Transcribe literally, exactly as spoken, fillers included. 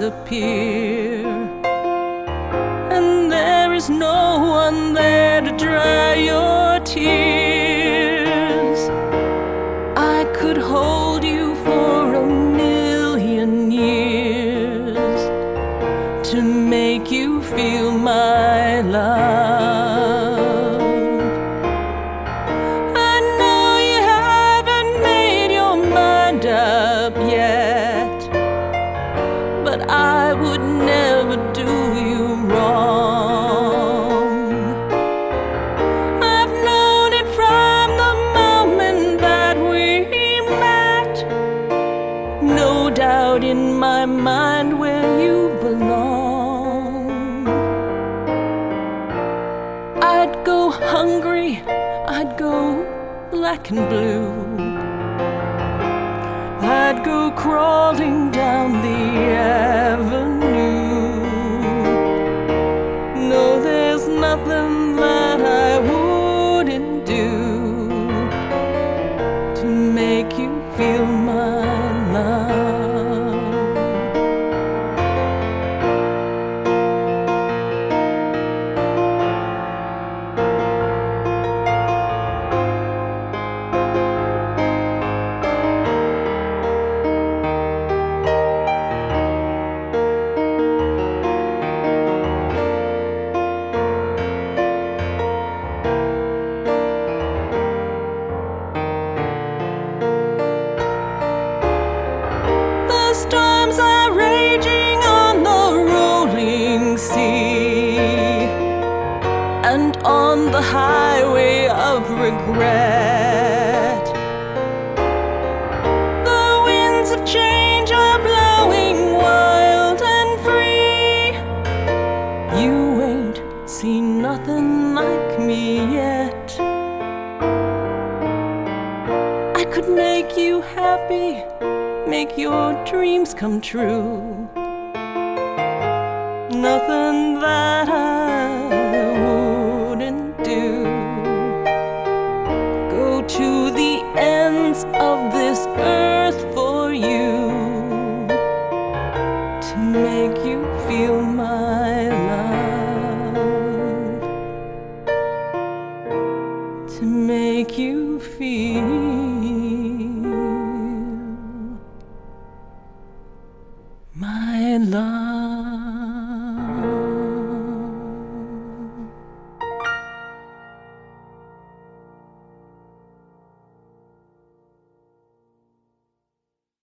disappear, and there is no one there to dry your tears. I could hold you for a million years to make you feel my love. I know you haven't made your mind up yet, but I would never do you wrong. I've known it from the moment that we met. No doubt in my mind where you belong. I'd go hungry, I'd go black and blue, I'd go crawling down the avenue. No, there's nothing that I wouldn't do to make you feel my love. Storms are raging on the rolling sea, and on the highway of regret, the winds of change are blowing wild and free. You ain't seen nothing like me yet. I could make you happy, make your dreams come true. Nothing that I wouldn't do. Go to the ends of this earth for you, to make you feel my love, to make you feel my love.